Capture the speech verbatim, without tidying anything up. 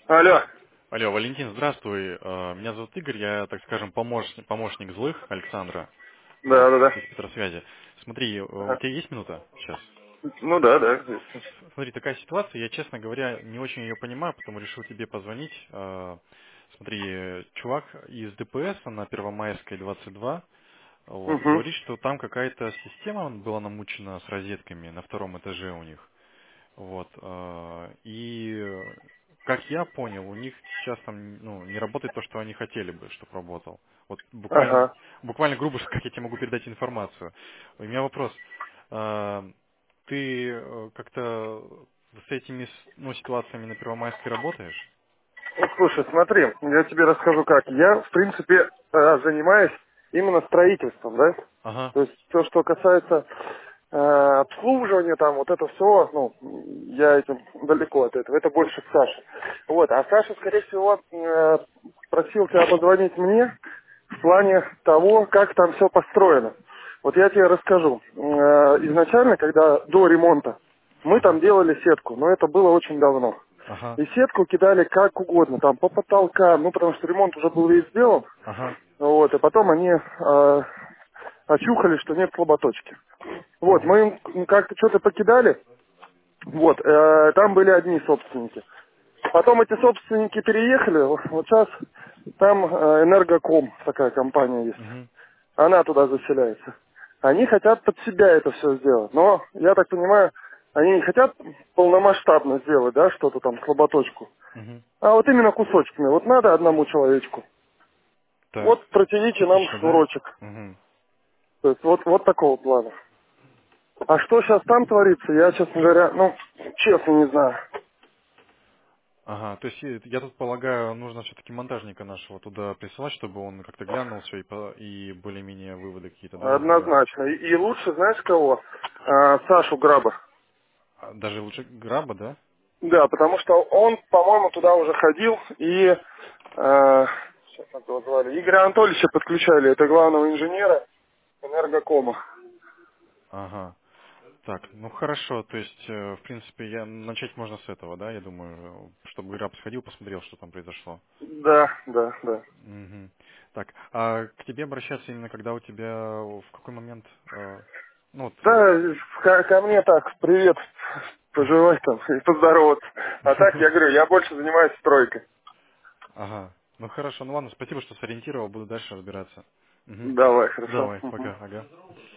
Алло. Алло, Валентин, здравствуй. Э, Меня зовут Игорь, я, так скажем, помощник, помощник злых Александра вот, Да, да, да. из Петросвязи. Смотри, э, у Ага. тебя есть минута сейчас? Ну да, да. Конечно. Смотри, такая ситуация, я, честно говоря, не очень ее понимаю, потому решил тебе позвонить. Э, Смотри, э, чувак из ДПС на Первомайской двадцать два вот, Угу. говорит, что там какая-то система была намучена с розетками на втором этаже у них. Вот. э, И, э, как я понял, у них сейчас там ну, не работает то, что они хотели бы, чтобы работал. Вот буквально, Ага. буквально грубо, как я тебе могу передать информацию. У меня вопрос. э, Ты э, как-то с этими с- ну, ситуациями на Первомайской работаешь? Ну, слушай, смотри, я тебе расскажу как. Я, в принципе, э, занимаюсь именно строительством, да? Ага, То есть все, что касается э, обслуживания, там, вот это все, ну, я этим далеко от этого. Это больше Саша. Вот, а Саша, скорее всего, э, просил тебя позвонить мне в плане того, как там все построено. Вот я тебе расскажу. Э, изначально, когда до ремонта, мы там ага, делали сетку, но это было очень давно. ага, И сетку кидали как угодно, там по потолкам, ну потому что ремонт уже был весь сделан. ага, Вот, и потом они э, очухали, что нет слаботочки. Вот, мгм, мы им как-то что-то покидали, вот, э, там были одни собственники. Потом эти собственники переехали, вот сейчас там э, Энергоком, такая компания есть. мгм, Она туда заселяется. Они хотят под себя это все сделать. Но, я так понимаю, они не хотят полномасштабно сделать, да, что-то там, слаботочку. мгм. А вот именно кусочками. Вот надо одному человечку. Так, Вот протяните нам частично, да? шнурочек. Мгм. То есть вот, вот такого плана. А что сейчас там творится, я, честно говоря, ну, честно не знаю. Ага, то есть э, я тут полагаю, нужно все-таки монтажника нашего туда присылать, чтобы он как-то глянул все и, по- и более-менее выводы какие-то, да, сделал. Однозначно. И, и лучше, знаешь кого? А, Сашу Граба. А даже лучше граба, да? Да, потому что он, по-моему, туда уже ходил и... э, сейчас как его звали? Игоря Анатольевича подключали, это главного инженера Энергокома. Ага. Так, ну хорошо, то есть, э, в принципе, я начать можно с этого, да, я думаю, э, чтобы граб сходил, посмотрел, что там произошло. Да, да, да. Мгм. Так, а к тебе обращаться именно когда у тебя, в какой момент, э, ну вот, э, Да, ко, ко мне так, привет, пожелай там и поздороваться. А так, я говорю, я больше занимаюсь стройкой. ага, ну хорошо, ну ладно, спасибо, что сориентировал, буду дальше разбираться. Мгм. Давай, хорошо. Давай, Мгм. пока, ага.